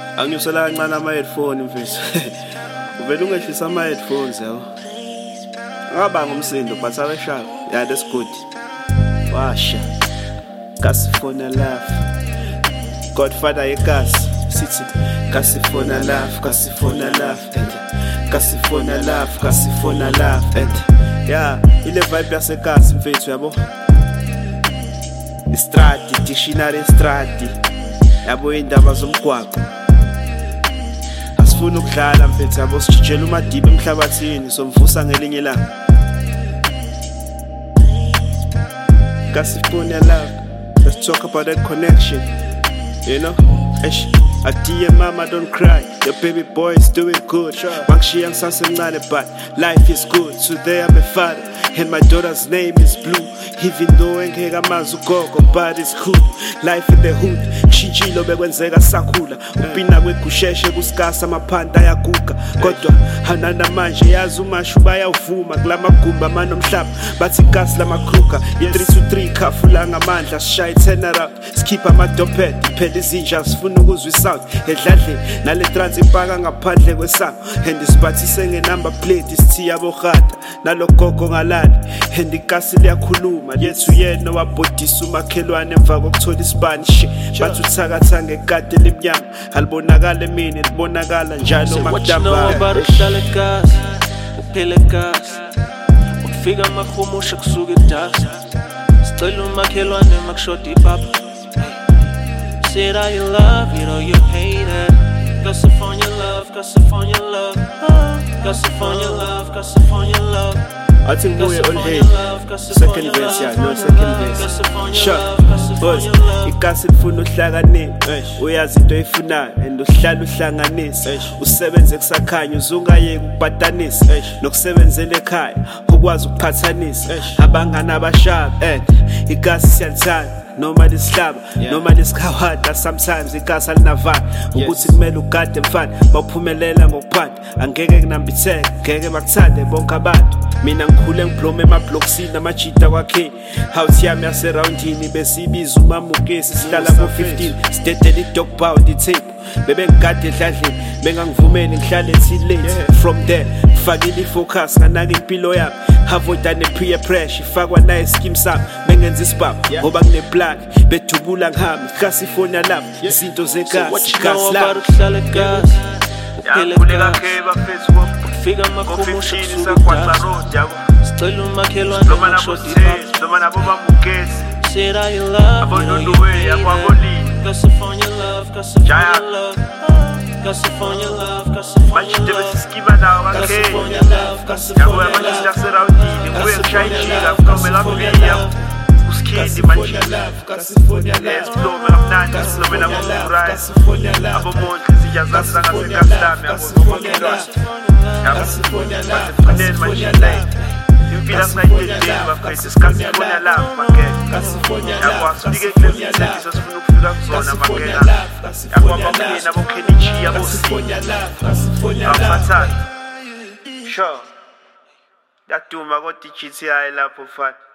Angiyusela kancane ama-headphone mfethu. Uvela ungehlisa ama-headphones yabo. Ngabanga umsindo but awesharp. Yeah, that's good. Washa. Kasifona laugh. Godfather yekas. Sithi kasifona laugh, kasifona laugh. Kasifona laugh, kasifona laugh. Yeah, ile vibe yasekasi mfethu yabo. Istrati, dictionary strati. Yabo indaba zomgwaqo. Asifuna ukudlala mfethu yabo sijela umadiba emhlabathini somvusa ngelinye ilanga. Kasifona love. Let's talk about that connection. You know? I dear mama, don't cry. Your baby boy is doing good. Makshi yang sasemncane, but life is good. Today I'm a father, and my daughter's name is Blue. Even though engeke amazi ugogo, but it's cool. Life in the hood, kushintshile bekwenzeka sakhula. Upina kwekusheshe kusikasa amaphanda ayaguga. Kodwa hanana manje yazi umashu bayawuvuma kulamagumba manomhlaba. Bathi gas lamakruka, ye-3-3 khafula ngamandla sishaya 10 around. Skip amadophead, phela izinja sifuna ukuzwa isound. Edladle nale trans ipaka ngaphandle kwesango. And isibathise ngenumber plate isithiya bohata. Nalogogo ngalali, and ikasi liyakhuluma. Yethu yena wabhodisa umakhelwane emva kokuthola iSpanish. Bathi uthakatha ngekade limnyama. Alibonakala emini libonakala njalo makudamba. Uhlale gas, uphele gas. Ukufika amahumusha kusuka eDax. Sicela umakhelwane makushota ipapa. Said I love you, know you hate it. Gossip on your love, gossip on your love. Gossip on your love, gossip on your love. I think we're all here. Second verse, yeah, no second verse. Sure, boss. Ikasi mfuna uhlakane, uyazi into efunayo and uhlala uhlanganisa. Usebenze kusakhanya uzungayeke ukubhatanisa. Nokusebenzela ekhaya, ukwazi ukuphathanisa. Abangana abashaba and ikasi siyathanda. Noma lisihlaba, noma lisikhawada. Sometimes ikasi alinavana. Ukuthi kumele ugade mfana, bawuphumelela ngokuphanda. Angeke kunambitheke, ngeke bakuthande bonke abantu. Mina ngikhule ngiblome emablocksini amajita kwakhe. House yami yaseroundini besibiza umamukesi sihlala ngo-15. Sidedela i-dog pound i-tape. Bebe ngigade edladleni, bengangivumeli ngihlale late. From there, ngifakile i-focus nganaka impilo yami. Avoida ne-peer pressure, ifakwa naye scheme sami. Bengenza isibaba, ngoba ngine-plug. Bedubula ngihamba, kasifona lapho. Izinto zegasi, gas lapho. Uhlale gas, uphele gas. Ukufika amahumusha kusuka eDax. Sicela umakhelwane makushota ipapa. Said I love you, know you hate it. Gossip on your love, gossip on your love. Gossip on your love, gossip on your love. Gossip on your love, gossip on your love. Gossip on your love, gossip on your love. Gossip on your love, gossip on your love. Gossip on your love, gossip on your love. Gossip on your love, gossip on your love. Gossip on your love, gossip on your love. Gossip on your love, gossip on your love. Sure. Yaduma kodwa iGTI lapho mfana.